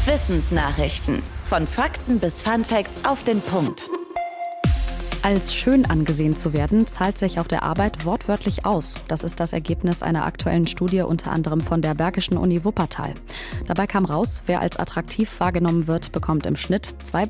Wissensnachrichten. Von Fakten bis Funfacts auf den Punkt. Als schön angesehen zu werden, zahlt sich auf der Arbeit wortwörtlich aus. Das ist das Ergebnis einer aktuellen Studie unter anderem von der Bergischen Uni Wuppertal. Dabei kam raus, wer als attraktiv wahrgenommen wird, bekommt im Schnitt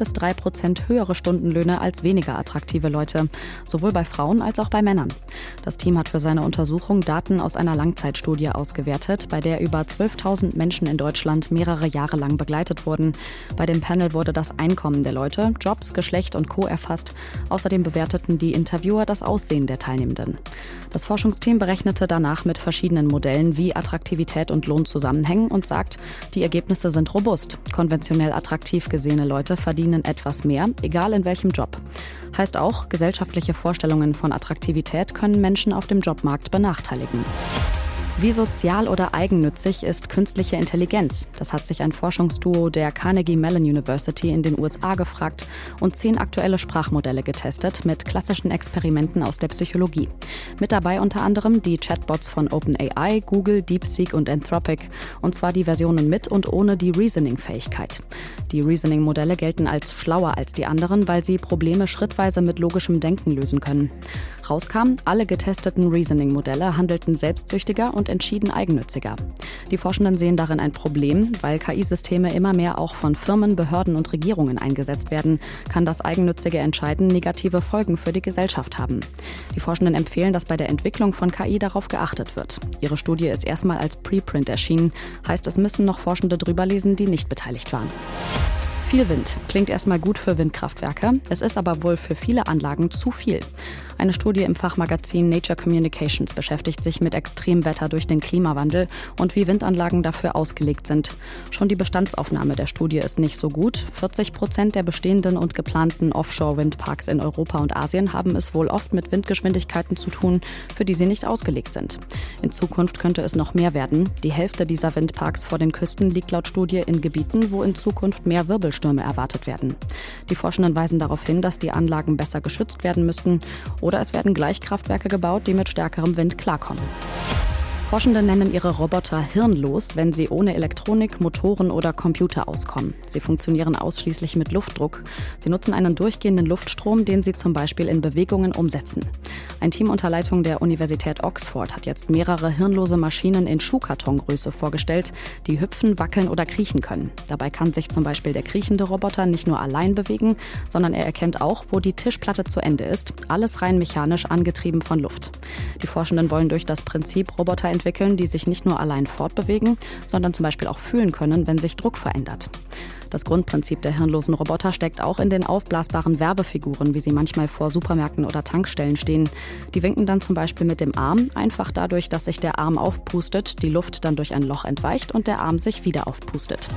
2-3% höhere Stundenlöhne als weniger attraktive Leute, sowohl bei Frauen als auch bei Männern. Das Team hat für seine Untersuchung Daten aus einer Langzeitstudie ausgewertet, bei der über 12.000 Menschen in Deutschland mehrere Jahre lang begleitet wurden. Bei dem Panel wurde das Einkommen der Leute, Jobs, Geschlecht und Co. erfasst. Außerdem bewerteten die Interviewer das Aussehen der Teilnehmenden. Das Forschungsteam berechnete danach mit verschiedenen Modellen, wie Attraktivität und Lohn zusammenhängen und sagt, die Ergebnisse sind robust. Konventionell attraktiv gesehene Leute verdienen etwas mehr, egal in welchem Job. Heißt auch, gesellschaftliche Vorstellungen von Attraktivität können Menschen auf dem Jobmarkt benachteiligen. Wie sozial oder eigennützig ist künstliche Intelligenz? Das hat sich ein Forschungsduo der Carnegie Mellon University in den USA gefragt und 10 aktuelle Sprachmodelle getestet mit klassischen Experimenten aus der Psychologie. Mit dabei unter anderem die Chatbots von OpenAI, Google, DeepSeek und Anthropic. Und zwar die Versionen mit und ohne die Reasoning-Fähigkeit. Die Reasoning-Modelle gelten als schlauer als die anderen, weil sie Probleme schrittweise mit logischem Denken lösen können. Rauskam, alle getesteten Reasoning-Modelle handelten selbstsüchtiger und entschieden eigennütziger. Die Forschenden sehen darin ein Problem, weil KI-Systeme immer mehr auch von Firmen, Behörden und Regierungen eingesetzt werden, kann das eigennützige Entscheiden negative Folgen für die Gesellschaft haben. Die Forschenden empfehlen, dass bei der Entwicklung von KI darauf geachtet wird. Ihre Studie ist erstmal als Preprint erschienen, heißt, es müssen noch Forschende drüber lesen, die nicht beteiligt waren. Viel Wind klingt erstmal gut für Windkraftwerke, es ist aber wohl für viele Anlagen zu viel. Eine Studie im Fachmagazin Nature Communications beschäftigt sich mit Extremwetter durch den Klimawandel und wie Windanlagen dafür ausgelegt sind. Schon die Bestandsaufnahme der Studie ist nicht so gut. 40% der bestehenden und geplanten Offshore-Windparks in Europa und Asien haben es wohl oft mit Windgeschwindigkeiten zu tun, für die sie nicht ausgelegt sind. In Zukunft könnte es noch mehr werden. Die Hälfte dieser Windparks vor den Küsten liegt laut Studie in Gebieten, wo in Zukunft mehr Wirbelstürme erwartet werden. Die Forschenden weisen darauf hin, dass die Anlagen besser geschützt werden müssten. Oder es werden Gleichkraftwerke gebaut, die mit stärkerem Wind klarkommen. Forschende nennen ihre Roboter hirnlos, wenn sie ohne Elektronik, Motoren oder Computer auskommen. Sie funktionieren ausschließlich mit Luftdruck. Sie nutzen einen durchgehenden Luftstrom, den sie zum Beispiel in Bewegungen umsetzen. Ein Team unter Leitung der Universität Oxford hat jetzt mehrere hirnlose Maschinen in Schuhkartongröße vorgestellt, die hüpfen, wackeln oder kriechen können. Dabei kann sich zum Beispiel der kriechende Roboter nicht nur allein bewegen, sondern er erkennt auch, wo die Tischplatte zu Ende ist. Alles rein mechanisch angetrieben von Luft. Die Forschenden wollen durch das Prinzip Roboter entwickeln, die sich nicht nur allein fortbewegen, sondern zum Beispiel auch fühlen können, wenn sich Druck verändert. Das Grundprinzip der hirnlosen Roboter steckt auch in den aufblasbaren Werbefiguren, wie sie manchmal vor Supermärkten oder Tankstellen stehen. Die winken dann zum Beispiel mit dem Arm, einfach dadurch, dass sich der Arm aufpustet, die Luft dann durch ein Loch entweicht und der Arm sich wieder aufpustet.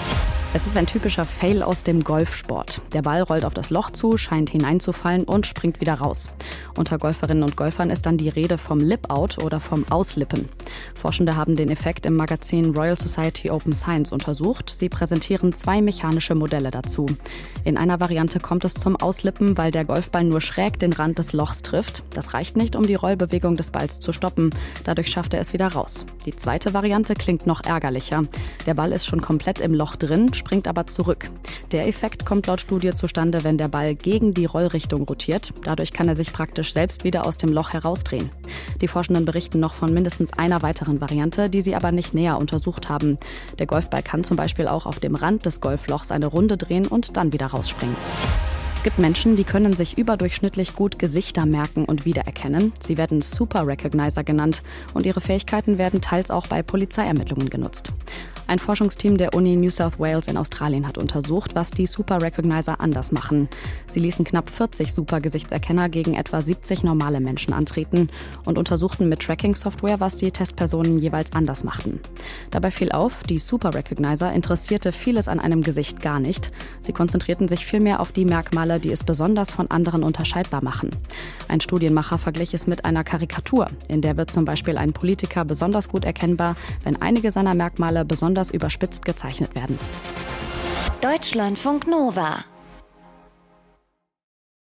Es ist ein typischer Fail aus dem Golfsport. Der Ball rollt auf das Loch zu, scheint hineinzufallen und springt wieder raus. Unter Golferinnen und Golfern ist dann die Rede vom Lip-Out oder vom Auslippen. Forschende haben den Effekt im Magazin Royal Society Open Science untersucht. Sie präsentieren 2 mechanische Modelle dazu. In einer Variante kommt es zum Auslippen, weil der Golfball nur schräg den Rand des Lochs trifft. Das reicht nicht, um die Rollbewegung des Balls zu stoppen. Dadurch schafft er es wieder raus. Die zweite Variante klingt noch ärgerlicher. Der Ball ist schon komplett im Loch drin, springt aber zurück. Der Effekt kommt laut Studie zustande, wenn der Ball gegen die Rollrichtung rotiert. Dadurch kann er sich praktisch selbst wieder aus dem Loch herausdrehen. Die Forschenden berichten noch von mindestens einer weiteren Variante, die sie aber nicht näher untersucht haben. Der Golfball kann zum Beispiel auch auf dem Rand des Golflochs eine Runde drehen und dann wieder rausspringen. Es gibt Menschen, die können sich überdurchschnittlich gut Gesichter merken und wiedererkennen. Sie werden Super Recognizer genannt und ihre Fähigkeiten werden teils auch bei Polizeiermittlungen genutzt. Ein Forschungsteam der Uni New South Wales in Australien hat untersucht, was die Super Recognizer anders machen. Sie ließen knapp 40 Super-Gesichtserkenner gegen etwa 70 normale Menschen antreten und untersuchten mit Tracking-Software, was die Testpersonen jeweils anders machten. Dabei fiel auf, die Super Recognizer interessierte vieles an einem Gesicht gar nicht. Sie konzentrierten sich vielmehr auf die Merkmale, die es besonders von anderen unterscheidbar machen. Ein Studienmacher verglich es mit einer Karikatur. In der wird zum Beispiel ein Politiker besonders gut erkennbar, wenn einige seiner Merkmale besonders überspitzt gezeichnet werden. Deutschlandfunk Nova